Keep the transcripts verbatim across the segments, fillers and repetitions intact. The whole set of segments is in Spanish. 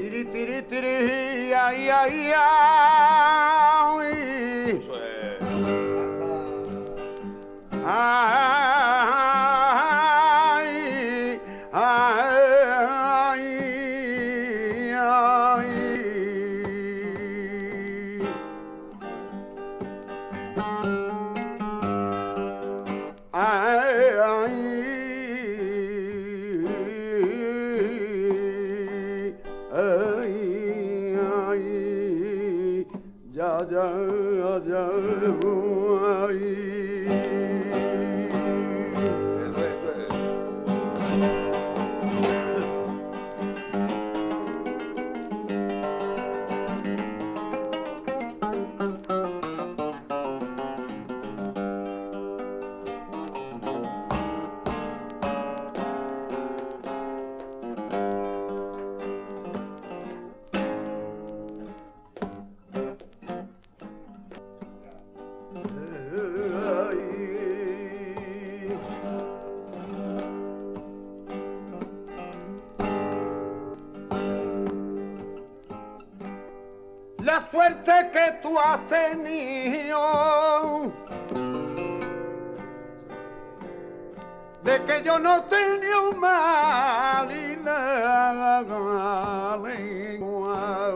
Tiri, tiri, tiri, ay, ay, ay. Ay, ay, ay, ay. Ay, ay. Ya, ya, ya, ay. La suerte que tú has tenido de que yo no tenía un mal y nada lengua.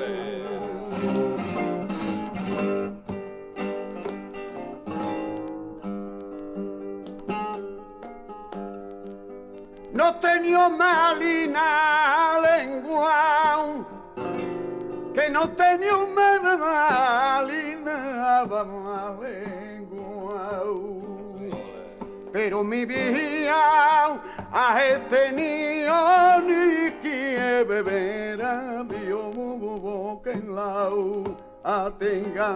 No tenía mal y nada lengua, que no tenía un mal y nada más lengua, pero mi vida ha tenido ni que beber a Dios que en la tenga.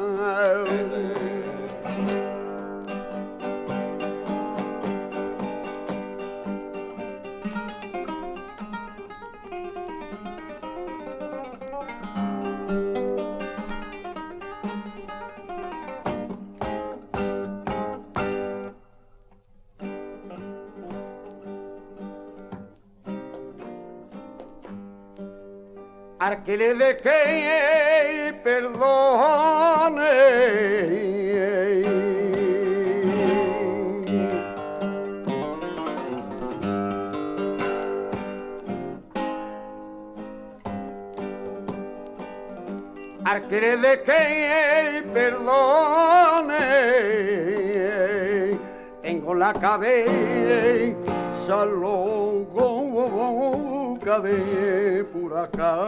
Al que le de que perdone, al que le de que perdone, tengo la cabeza loco de por acá,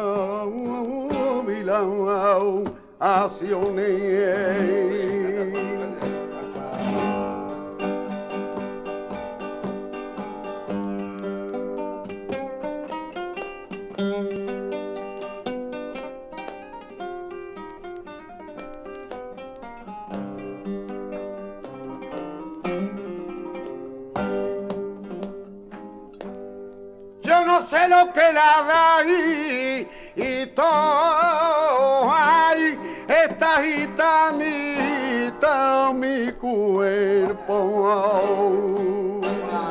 Milao, yo no sé lo que la da y, y todo hay esta gitanita mi cuerpo.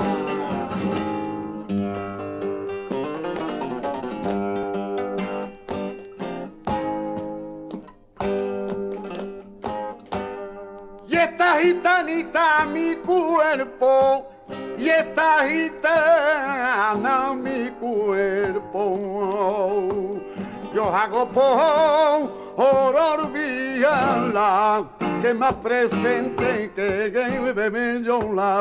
Y esta gitanita mi cuerpo, y esta gitana mi cuerpo, yo hago por, por olvidarla, que más presente que bebé yo la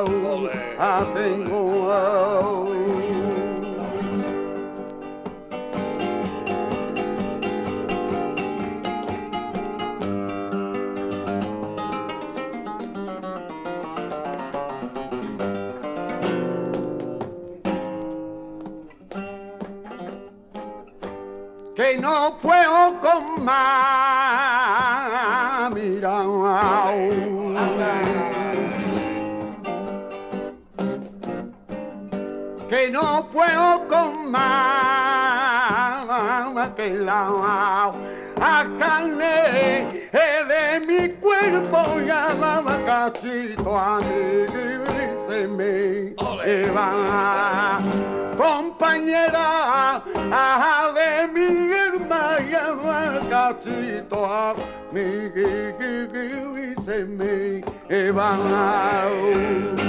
tengo. Que no puedo con más, mira, que no puedo con más, que la carne de mi cuerpo ya la cachito a mí se me va, compañera de mi el cachito a mí y se me van a